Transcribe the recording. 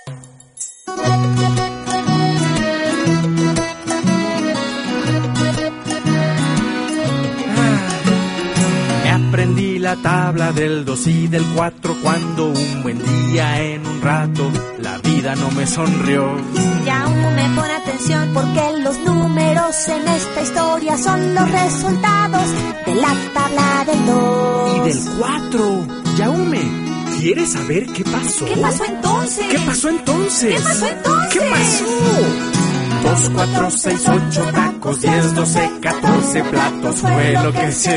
Aprendí la tabla del 2 y del 4 cuando un buen día en un rato la vida no me sonrió. Yaume, pon atención porque los números en esta historia son los resultados de la tabla del 2 y del 4. Yaume, ¿quieres saber qué pasó? ¿Qué pasó entonces? ¿Qué pasó entonces? ¿Qué pasó entonces? ¿Qué pasó? 2, 4, 6, 8 tacos, 10, 12, 14 platos fue lo que se